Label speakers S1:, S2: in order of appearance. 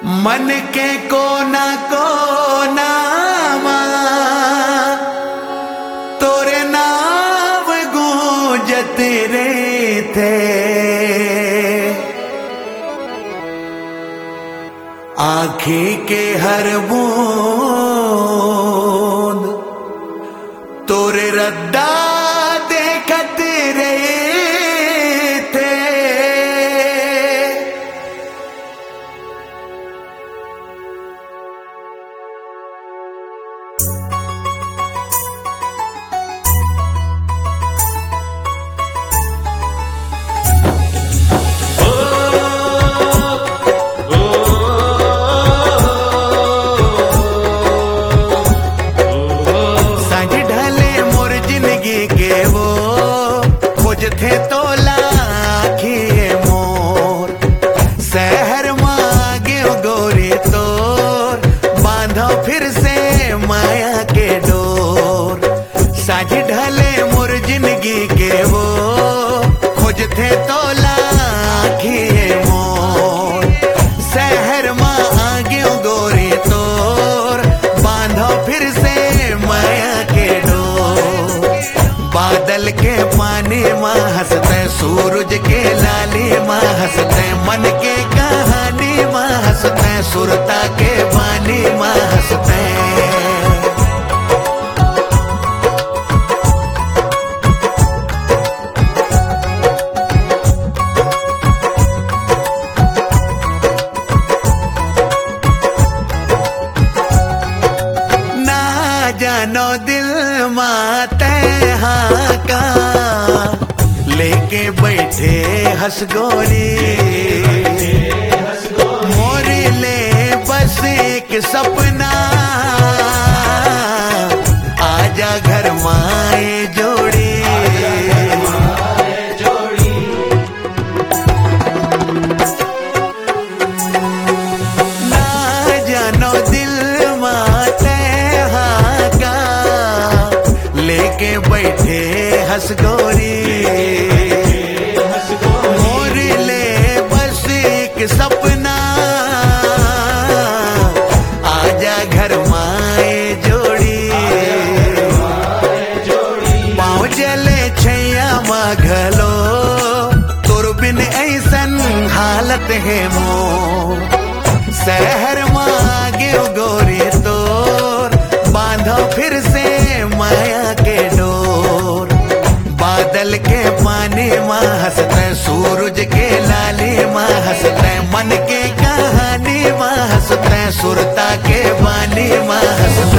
S1: मन के कोना कोना तोरे नाम गूंजत रे थे। आँखी के हर बूंद तोरे रद्दा देखत रे थे। थे तो लाखिए मोर शहर मांगे गोरी तोर बांधो फिर से माया के डोर। साझ ढले मोर जिंदगी के वो खोज थे तो लाखिए मोर शहर मांगे गोरी तोर बांधो फिर से माया के डोर। बादल के पानी माँ हंसते सूरज के लाली माँ हंसते मन के कहानी माँ हंसते सुरता के पानी माँ हंसते। ना जानो दिल माते हाँ का लेके बैठे हंसगोरी मोरी ले बस एक सपना आजा घर माए जोड़ी। ना जानो दिल माते हाँ का लेके बैठे हंसगोरी मोरी ले बस एक सपना आजा घर माए जोड़ी। पाँव जले छैया मघलो तोर बिन ऐसन हालत है मो शहर मांगे गोरी तोर बांधो फिर से माया के डोर। बादल के पानी माँ हंसते सूरज के लाली माँ हंसते मन के कहानी माँ हंसते सुरता के पानी माँ हंसते।